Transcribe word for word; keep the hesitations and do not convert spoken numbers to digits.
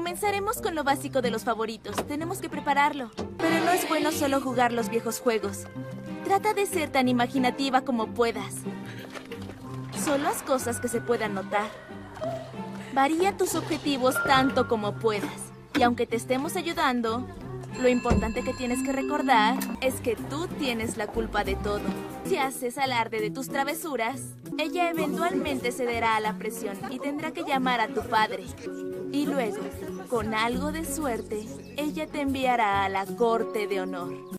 Comenzaremos con lo básico de los favoritos. Tenemos que prepararlo. Pero no es bueno solo jugar los viejos juegos. Trata de ser tan imaginativa como puedas. Son las cosas que se puedan notar. Varía tus objetivos tanto como puedas. Y aunque te estemos ayudando, lo importante que tienes que recordar es que tú tienes la culpa de todo. Si haces alarde de tus travesuras, ella eventualmente cederá a la presión y tendrá que llamar a tu padre. Y luego, con algo de suerte, ella te enviará a la corte de honor.